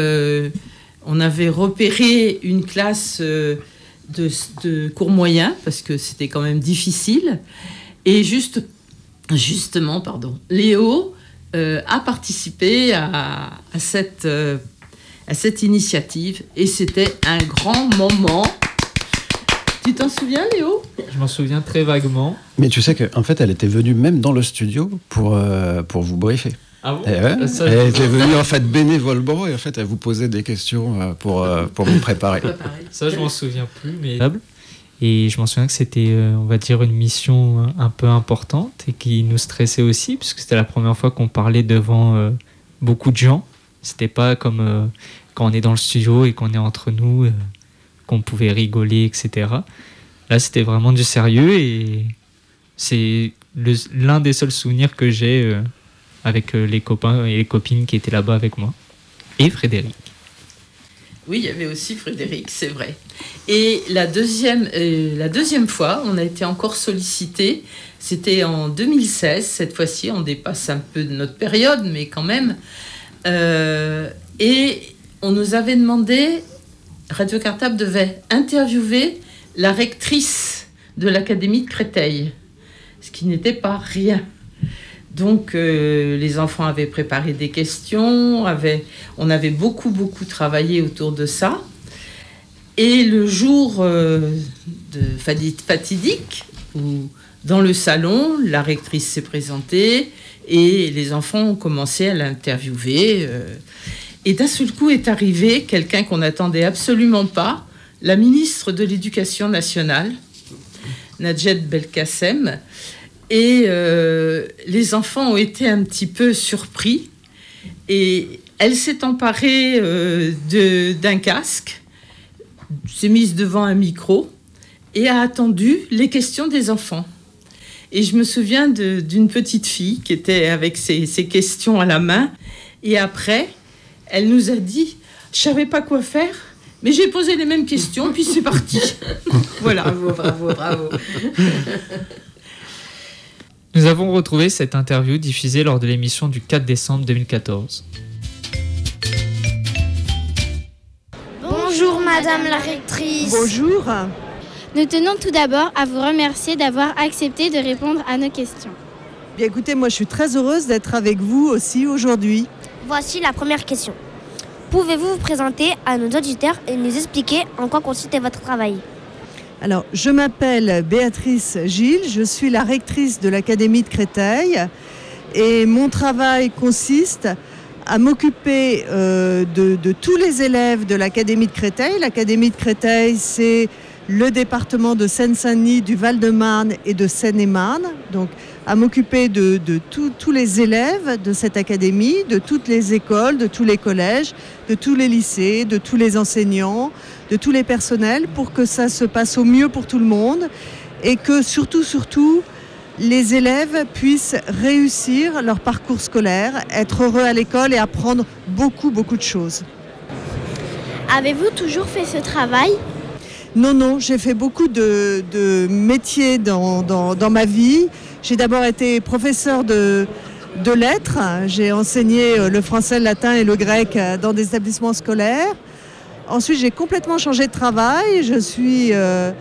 repéré une classe de cours moyen, parce que c'était quand même difficile, et justement, Léo a participé à cette initiative, et c'était un grand moment. Tu t'en souviens, Léo? Je m'en souviens très vaguement. Mais tu sais qu'en fait, elle était venue même dans le studio pour vous briefer. Ah bon? Elle était venue en fait bénévolement, et en fait, elle vous posait des questions pour vous préparer. Ça, je m'en souviens plus, mais... Et je m'en souviens que c'était, on va dire, une mission un peu importante et qui nous stressait aussi, puisque c'était la première fois qu'on parlait devant beaucoup de gens. C'était pas comme quand on est dans le studio et qu'on est entre nous, qu'on pouvait rigoler, etc. Là, c'était vraiment du sérieux, et c'est l'un des seuls souvenirs que j'ai avec les copains et les copines qui étaient là-bas avec moi. Et Frédéric. Oui, il y avait aussi Frédéric, c'est vrai. Et la deuxième fois, on a été encore sollicité. C'était en 2016, cette fois-ci. On dépasse un peu de notre période, mais quand même. Et on nous avait demandé, Radio Cartable devait interviewer la rectrice de l'Académie de Créteil, ce qui n'était pas rien. Donc, les enfants avaient préparé des questions, on avait beaucoup travaillé autour de ça. Et le jour fatidique, où dans le salon, la rectrice s'est présentée et les enfants ont commencé à l'interviewer. Et d'un seul coup est arrivé quelqu'un qu'on n'attendait absolument pas, la ministre de l'Éducation nationale, Najat Belkacem. Et les enfants ont été un petit peu surpris. Et elle s'est emparée d'un casque, s'est mise devant un micro et a attendu les questions des enfants. Et je me souviens d'une petite fille qui était avec ses questions à la main. Et après, elle nous a dit « Je ne savais pas quoi faire, mais j'ai posé les mêmes questions, puis c'est parti. » Voilà. Bravo. Nous avons retrouvé cette interview diffusée lors de l'émission du 4 décembre 2014. Bonjour Madame la rectrice. Bonjour. Nous tenons tout d'abord à vous remercier d'avoir accepté de répondre à nos questions. Bien écoutez, moi je suis très heureuse d'être avec vous aussi aujourd'hui. Voici la première question. Pouvez-vous vous présenter à nos auditeurs et nous expliquer en quoi consiste votre travail ? Alors, je m'appelle Béatrice Gilles, je suis la rectrice de l'Académie de Créteil et mon travail consiste à m'occuper de tous les élèves de l'Académie de Créteil. L'Académie de Créteil, c'est le département de Seine-Saint-Denis, du Val-de-Marne et de Seine-et-Marne. Donc, à m'occuper de tous les élèves de cette académie, de toutes les écoles, de tous les collèges, de tous les lycées, de tous les enseignants, de tous les personnels pour que ça se passe au mieux pour tout le monde et que surtout, les élèves puissent réussir leur parcours scolaire, être heureux à l'école et apprendre beaucoup de choses. Avez-vous toujours fait ce travail ? Non, j'ai fait beaucoup de métiers dans ma vie. J'ai d'abord été professeur de lettres. J'ai enseigné le français, le latin et le grec dans des établissements scolaires. Ensuite, j'ai complètement changé de travail. Je suis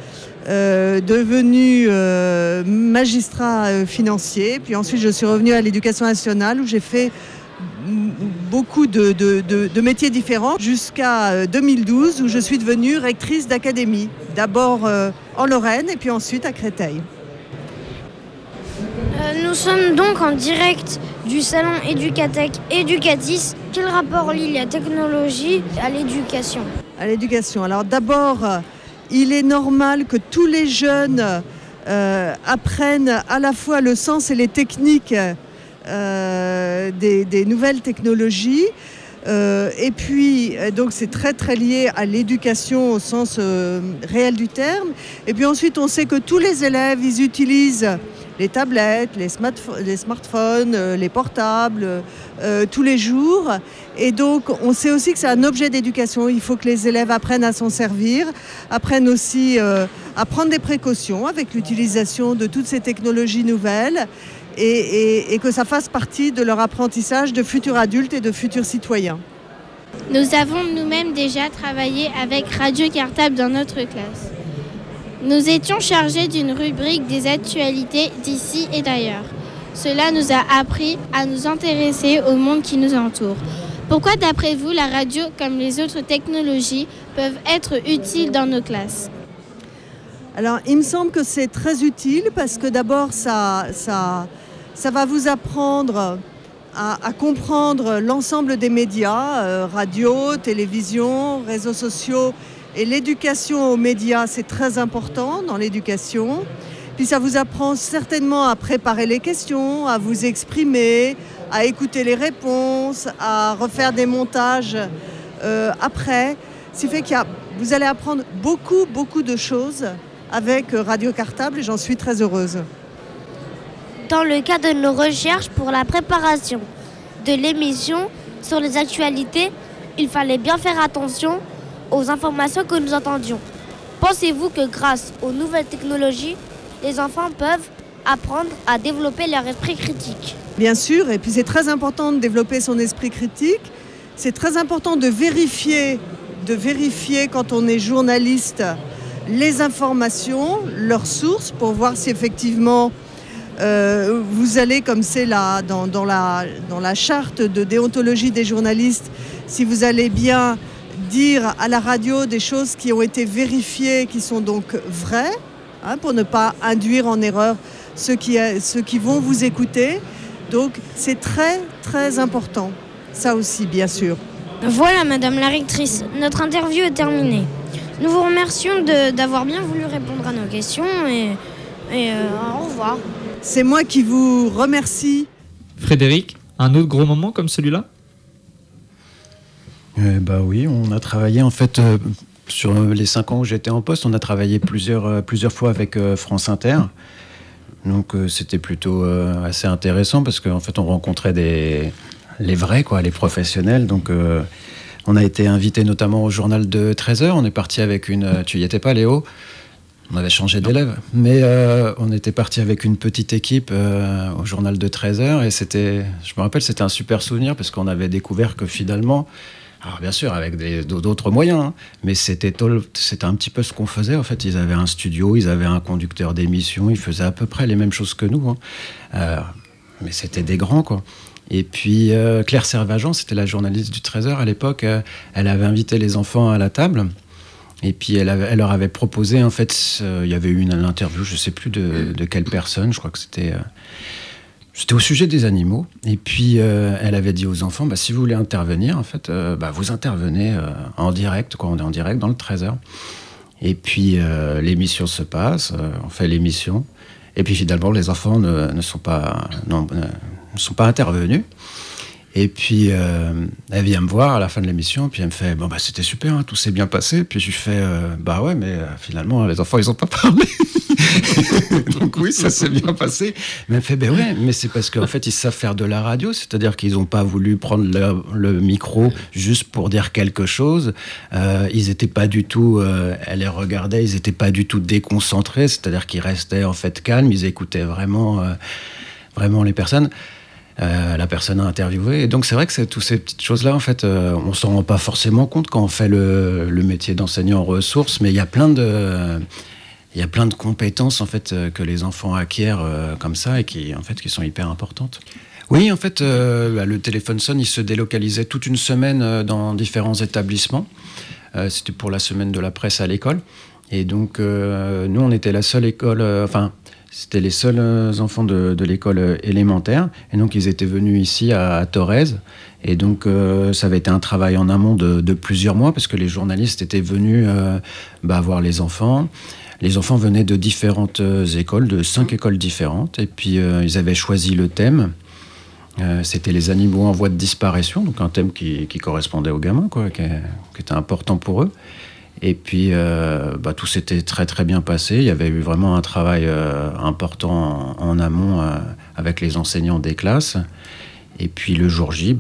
devenu magistrat financier. Puis ensuite, je suis revenue à l'Éducation nationale où j'ai fait beaucoup de métiers différents jusqu'à 2012 où je suis devenue rectrice d'académie. D'abord en Lorraine et puis ensuite à Créteil. Nous sommes donc en direct du salon Educatech Educatis. Quel rapport lie la technologie à l'éducation ? À l'éducation. Alors d'abord, il est normal que tous les jeunes apprennent à la fois le sens et les techniques des nouvelles technologies. Et puis, donc c'est très lié à l'éducation au sens réel du terme. Et puis ensuite, on sait que tous les élèves, ils utilisent les tablettes, les smartphones, les portables, tous les jours. Et donc, on sait aussi que c'est un objet d'éducation. Il faut que les élèves apprennent à s'en servir, apprennent aussi à prendre des précautions avec l'utilisation de toutes ces technologies nouvelles et que ça fasse partie de leur apprentissage de futurs adultes et de futurs citoyens. Nous avons nous-mêmes déjà travaillé avec Radio Cartable dans notre classe. Nous étions chargés d'une rubrique des actualités d'ici et d'ailleurs. Cela nous a appris à nous intéresser au monde qui nous entoure. Pourquoi, d'après vous, la radio, comme les autres technologies, peuvent être utiles dans nos classes ? Alors, il me semble que c'est très utile parce que d'abord, ça va vous apprendre à comprendre l'ensemble des médias, radio, télévision, réseaux sociaux. Et l'éducation aux médias, c'est très important dans l'éducation. Puis ça vous apprend certainement à préparer les questions, à vous exprimer, à écouter les réponses, à refaire des montages après. Ce qui fait que vous allez apprendre beaucoup de choses avec Radio Cartable et j'en suis très heureuse. Dans le cadre de nos recherches pour la préparation de l'émission sur les actualités, il fallait bien faire attention aux informations que nous entendions. Pensez-vous que grâce aux nouvelles technologies, les enfants peuvent apprendre à développer leur esprit critique ? Bien sûr, et puis c'est très important de développer son esprit critique. C'est très important de vérifier quand on est journaliste les informations, leurs sources, pour voir si effectivement vous allez, comme c'est là dans la charte de déontologie des journalistes, si vous allez bien dire à la radio des choses qui ont été vérifiées, qui sont donc vraies, pour ne pas induire en erreur ceux qui vont vous écouter. Donc c'est très important, ça aussi bien sûr. Voilà Madame la rectrice, notre interview est terminée. Nous vous remercions d'avoir bien voulu répondre à nos questions et au revoir. C'est moi qui vous remercie. Frédéric, un autre gros moment comme celui-là ? Oui, on a travaillé en fait sur les 5 ans où j'étais en poste, on a travaillé plusieurs fois avec France Inter. Donc c'était plutôt assez intéressant parce qu'en fait on rencontrait les vrais, les professionnels. Donc on a été invité notamment au journal de 13h. On est parti avec tu y étais pas Léo ? On avait changé d'élève, mais on était parti avec une petite équipe au journal de 13h et je me rappelle, c'était un super souvenir parce qu'on avait découvert que finalement, alors bien sûr avec d'autres moyens, hein, mais c'était un petit peu ce qu'on faisait. En fait, ils avaient un studio, ils avaient un conducteur d'émission, ils faisaient à peu près les mêmes choses que nous, hein. Mais c'était des grands, quoi. Et puis Claire Servageant, c'était la journaliste du 13h à l'époque, elle avait invité les enfants à la table. Et puis elle leur avait proposé, en fait, il y avait eu une interview, je ne sais plus de quelle personne, je crois que c'était au sujet des animaux. Et puis elle avait dit aux enfants, si vous voulez intervenir, en fait, vous intervenez en direct, quoi, on est en direct dans le 13h. Et puis l'émission se passe, on fait l'émission. Et puis finalement, les enfants ne sont pas intervenus. Et puis, elle vient me voir à la fin de l'émission, puis elle me fait « c'était super, hein, tout s'est bien passé ». Puis je lui fais « ouais, mais finalement, les enfants, ils n'ont pas parlé ». Donc oui, ça s'est bien passé. Mais elle me fait « ouais, mais c'est parce qu'en fait, ils savent faire de la radio, c'est-à-dire qu'ils n'ont pas voulu prendre le micro juste pour dire quelque chose. Ils n'étaient pas du tout… elle les regardait, ils n'étaient pas du tout déconcentrés, c'est-à-dire qu'ils restaient en fait calmes, ils écoutaient vraiment les personnes. La personne à interviewer. Et donc, c'est vrai que toutes ces petites choses-là, en fait, on ne s'en rend pas forcément compte quand on fait le métier d'enseignant en ressources, mais il y a plein de compétences, en fait, que les enfants acquièrent comme ça et qui sont hyper importantes. Oui, en fait, le téléphone sonne, il se délocalisait toute une semaine dans différents établissements. C'était pour la semaine de la presse à l'école. Et donc, nous, on était la seule école... C'était les seuls enfants de l'école élémentaire. Et donc, ils étaient venus ici à Thorez. Et donc, ça avait été un travail en amont de plusieurs mois parce que les journalistes étaient venus voir les enfants. Les enfants venaient de différentes écoles, de 5 écoles différentes. Et puis, ils avaient choisi le thème. C'était les animaux en voie de disparition. Donc, un thème qui correspondait aux gamins, quoi, qui était important pour eux. Et puis, tout s'était très très bien passé. Il y avait eu vraiment un travail important en amont avec les enseignants des classes. Et puis le jour J,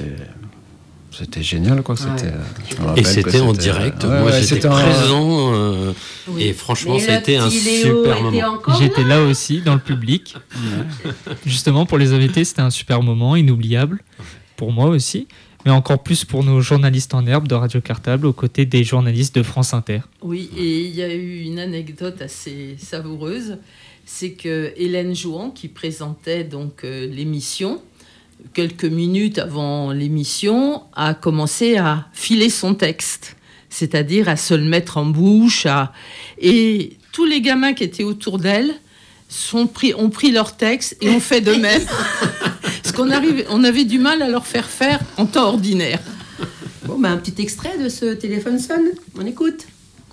c'était génial, quoi. Et c'était en direct. Moi, j'étais présent. Et franchement, ça a été un super moment. J'étais là aussi, dans le public. Justement, pour les invités, c'était un super moment, inoubliable. Pour moi aussi. Mais encore plus pour nos journalistes en herbe de Radio Cartable, aux côtés des journalistes de France Inter. Oui, et il y a eu une anecdote assez savoureuse, c'est que Hélène Jouan, qui présentait donc l'émission, quelques minutes avant l'émission, a commencé à filer son texte, c'est-à-dire à se le mettre en bouche, et tous les gamins qui étaient autour d'elle ont pris leur texte et ont fait de même. Parce qu'on avait du mal à leur faire en temps ordinaire. Bon, un petit extrait de ce téléphone sonne. On écoute.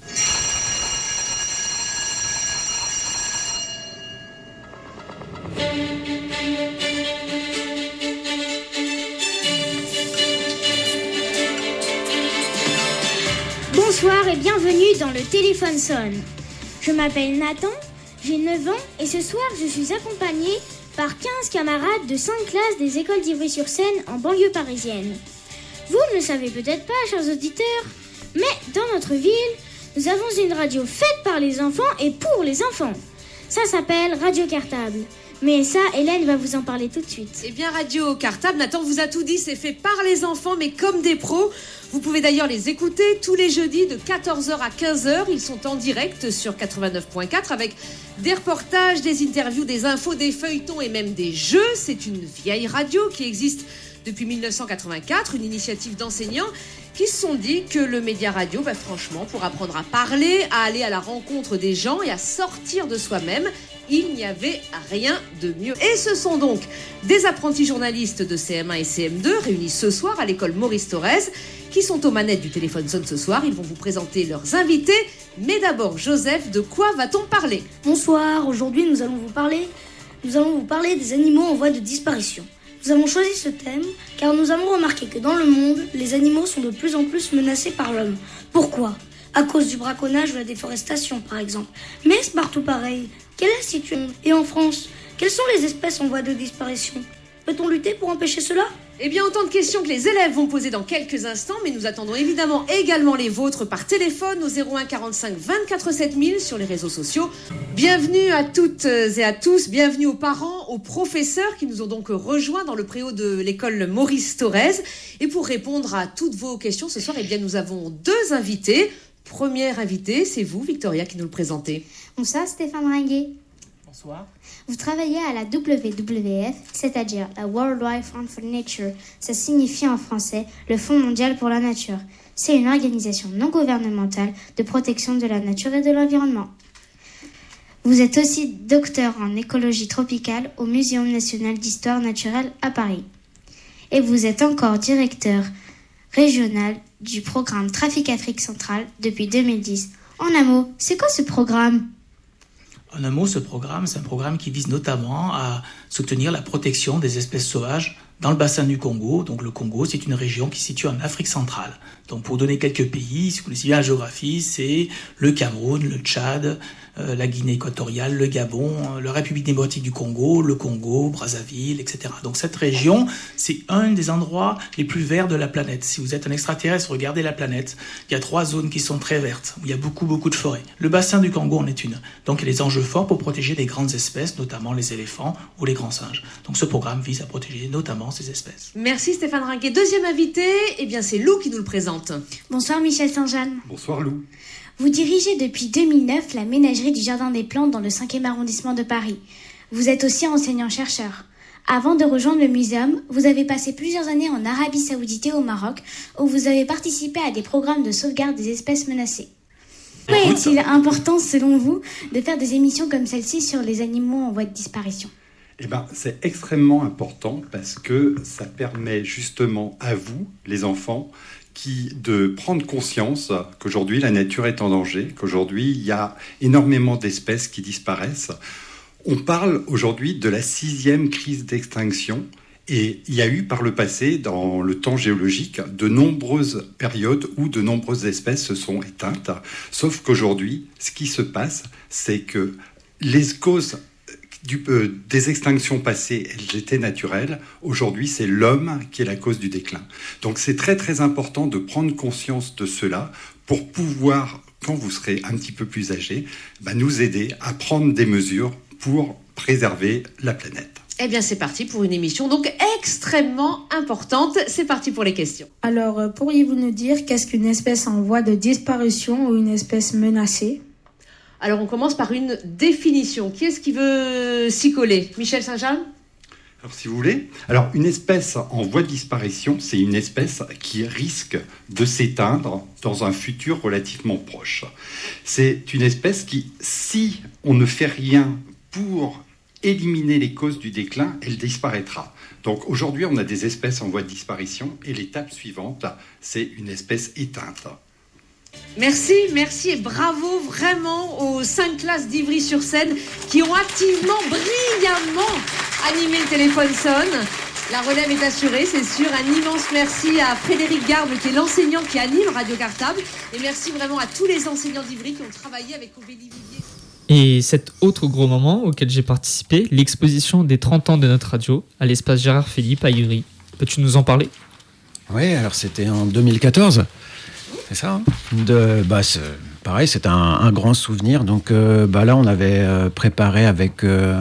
Bonsoir et bienvenue dans le téléphone sonne. Je m'appelle Nathan, j'ai 9 ans et ce soir je suis accompagnée par 15 camarades de 5 classes des écoles d'Ivry-sur-Seine en banlieue parisienne. Vous ne le savez peut-être pas, chers auditeurs, mais dans notre ville, nous avons une radio faite par les enfants et pour les enfants. Ça s'appelle Radio Cartable. Mais ça, Hélène va vous en parler tout de suite. Eh bien, Radio Cartable, Nathan vous a tout dit, c'est fait par les enfants, mais comme des pros. Vous pouvez d'ailleurs les écouter tous les jeudis de 14h à 15h. Ils sont en direct sur 89.4 avec des reportages, des interviews, des infos, des feuilletons et même des jeux. C'est une vieille radio qui existe depuis 1984, une initiative d'enseignants qui se sont dit que le média radio, franchement, pour apprendre à parler, à aller à la rencontre des gens et à sortir de soi-même, il n'y avait rien de mieux. Et ce sont donc des apprentis journalistes de CM1 et CM2 réunis ce soir à l'école Maurice Thorez qui sont aux manettes du téléphone sonne ce soir. Ils vont vous présenter leurs invités. Mais d'abord, Joseph, de quoi va-t-on parler ? Bonsoir, aujourd'hui nous allons vous parler des animaux en voie de disparition. Nous avons choisi ce thème car nous avons remarqué que dans le monde, les animaux sont de plus en plus menacés par l'homme. Pourquoi ? À cause du braconnage ou de la déforestation, par exemple. Mais est-ce partout pareil ? Quelle est la situation ? Et en France, quelles sont les espèces en voie de disparition ? Peut-on lutter pour empêcher cela ? Eh bien, autant de questions que les élèves vont poser dans quelques instants, mais nous attendons évidemment également les vôtres par téléphone au 01 45 24 7000 sur les réseaux sociaux. Bienvenue à toutes et à tous, bienvenue aux parents, aux professeurs qui nous ont donc rejoints dans le préau de l'école Maurice Thorez. Et pour répondre à toutes vos questions ce soir, eh bien, nous avons deux invités. Première invitée, c'est vous, Victoria, qui nous le présentez. Bonsoir, Stéphane Ringuet. Bonsoir. Vous travaillez à la WWF, c'est-à-dire la World Wide Fund for Nature. Ça signifie en français le Fonds mondial pour la nature. C'est une organisation non gouvernementale de protection de la nature et de l'environnement. Vous êtes aussi docteur en écologie tropicale au Muséum national d'histoire naturelle à Paris. Et vous êtes encore directeur régional du programme Trafic Afrique centrale depuis 2010. En un mot, c'est quoi ce programme ? En un mot, ce programme, c'est un programme qui vise notamment à soutenir la protection des espèces sauvages dans le bassin du Congo. Donc le Congo, c'est une région qui se situe en Afrique centrale. Donc pour donner quelques pays, si vous connaissez bien la géographie, c'est le Cameroun, le Tchad, la Guinée équatoriale, le Gabon, la République démocratique du Congo, le Congo, Brazzaville, etc. Donc cette région, c'est un des endroits les plus verts de la planète. Si vous êtes un extraterrestre, regardez la planète. Il y a 3 zones qui sont très vertes, où il y a beaucoup de forêts. Le bassin du Congo en est une. Donc il y a des enjeux forts pour protéger des grandes espèces, notamment les éléphants ou les grands singes. Donc ce programme vise à protéger notamment ces espèces. Merci Stéphane Ringuet. Deuxième invité, eh bien c'est Lou qui nous le présente. Bonsoir Michel Saint-Jeanne. Bonsoir Lou. Vous dirigez depuis 2009 la ménagerie du Jardin des Plantes dans le 5e arrondissement de Paris. Vous êtes aussi enseignant-chercheur. Avant de rejoindre le muséum, vous avez passé plusieurs années en Arabie Saoudite et au Maroc, où vous avez participé à des programmes de sauvegarde des espèces menacées. Pourquoi est-il important, selon vous, de faire des émissions comme celle-ci sur les animaux en voie de disparition ? C'est extrêmement important parce que ça permet justement à vous, les enfants, de prendre conscience qu'aujourd'hui la nature est en danger, qu'aujourd'hui il y a énormément d'espèces qui disparaissent. On parle aujourd'hui de la 6e crise d'extinction et il y a eu par le passé, dans le temps géologique, de nombreuses périodes où de nombreuses espèces se sont éteintes. Sauf qu'aujourd'hui, ce qui se passe, c'est que les causes des extinctions passées, elles étaient naturelles. Aujourd'hui, c'est l'homme qui est la cause du déclin. Donc c'est très très important de prendre conscience de cela pour pouvoir, quand vous serez un petit peu plus âgé, nous aider à prendre des mesures pour préserver la planète. Eh bien, c'est parti pour une émission donc extrêmement importante. C'est parti pour les questions. Alors, pourriez-vous nous dire qu'est-ce qu'une espèce en voie de disparition ou une espèce menacée ? Alors, on commence par une définition. Qui est-ce qui veut s'y coller ? Michel Saint-Jeanne ? Alors, si vous voulez, une espèce en voie de disparition, c'est une espèce qui risque de s'éteindre dans un futur relativement proche. C'est une espèce qui, si on ne fait rien pour éliminer les causes du déclin, elle disparaîtra. Donc aujourd'hui, on a des espèces en voie de disparition et l'étape suivante, c'est une espèce éteinte. Merci et bravo vraiment aux 5 classes d'Ivry-sur-Seine qui ont activement, brillamment animé le téléphone sonne. La relève est assurée, c'est sûr. Un immense merci à Frédéric Garbe qui est l'enseignant qui anime Radio Cartable. Et merci vraiment à tous les enseignants d'Ivry qui ont travaillé avec Ophélie Vivier. Et cet autre gros moment auquel j'ai participé, l'exposition des 30 ans de notre radio à l'espace Gérard Philippe à Ivry. Peux-tu nous en parler ? Oui, alors c'était en 2014. C'est ça, pareil, c'est un grand souvenir. Donc là, on avait préparé avec...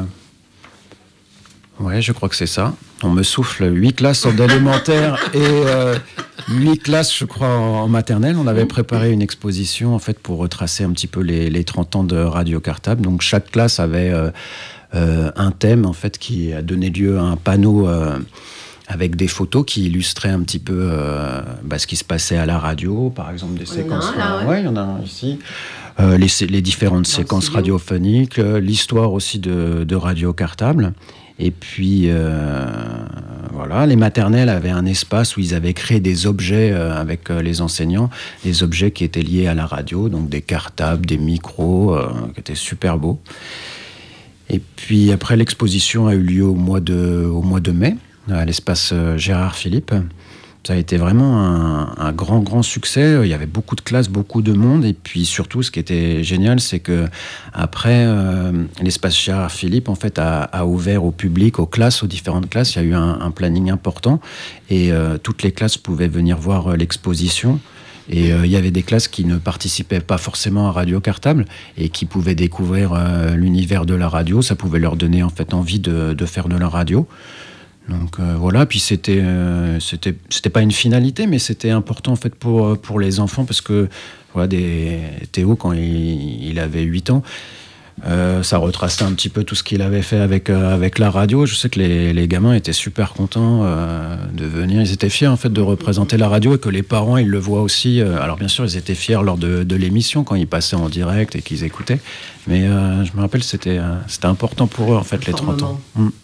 je crois que c'est ça. On me souffle 8 classes d'élémentaire et 8 classes, je crois, en maternelle. On avait préparé une exposition, en fait, pour retracer un petit peu les 30 ans de Radio Cartable. Donc, chaque classe avait un thème, en fait, qui a donné lieu à un panneau... avec des photos qui illustraient un petit peu ce qui se passait à la radio, par exemple des séquences. Il y en a un ici. Les différentes séquences radiophoniques, l'histoire aussi de Radio Cartable. Et puis, les maternelles avaient un espace où ils avaient créé des objets avec les enseignants, des objets qui étaient liés à la radio, donc des cartables, des micros, qui étaient super beaux. Et puis après, l'exposition a eu lieu au mois de mai, à l'espace Gérard Philippe. Ça a été vraiment un grand succès. Il y avait beaucoup de classes, beaucoup de monde. Et puis surtout, ce qui était génial, c'est que après, l'espace Gérard Philippe, en fait, a ouvert au public, aux classes, aux différentes classes. Il y a eu un planning important. Et toutes les classes pouvaient venir voir l'exposition. Et il y avait des classes qui ne participaient pas forcément à Radio Cartable et qui pouvaient découvrir l'univers de la radio. Ça pouvait leur donner en fait envie de faire de la radio. Donc voilà, puis c'était pas une finalité, mais c'était important en fait pour les enfants parce que voilà, Théo quand il avait 8 ans, ça retraçait un petit peu tout ce qu'il avait fait avec la radio. Je sais que les gamins étaient super contents de venir. Ils étaient fiers en fait de représenter la radio et que les parents ils le voient aussi. Alors bien sûr ils étaient fiers lors de l'émission quand ils passaient en direct et qu'ils écoutaient. Mais je me rappelle c'était important pour eux en fait les 30 ans.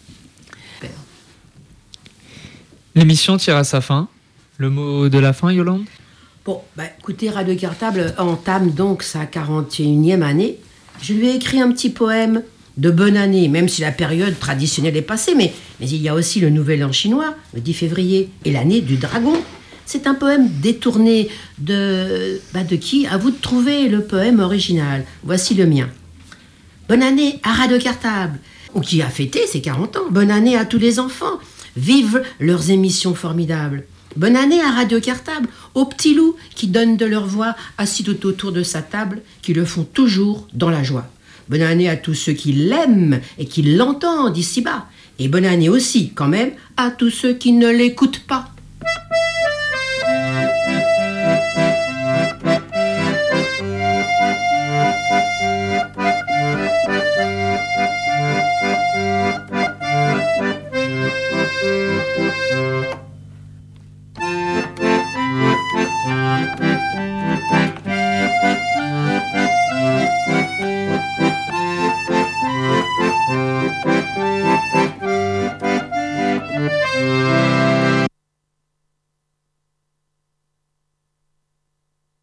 L'émission tire à sa fin. Le mot de la fin, Yolande ? Bon, écoutez, Radio Cartable entame donc sa 41e année. Je lui ai écrit un petit poème de bonne année, même si la période traditionnelle est passée, mais il y a aussi le nouvel an chinois, le 10 février, et l'année du dragon. C'est un poème détourné de qui ? À vous de trouver le poème original. Voici le mien. Bonne année à Radio Cartable, ou qui a fêté ses 40 ans. Bonne année à tous les enfants. Vive leurs émissions formidables. Bonne année à Radio Cartable, aux petits loups qui donnent de leur voix assis tout autour de sa table, qui le font toujours dans la joie. Bonne année à tous ceux qui l'aiment et qui l'entendent ici-bas. Et bonne année aussi, quand même, à tous ceux qui ne l'écoutent pas.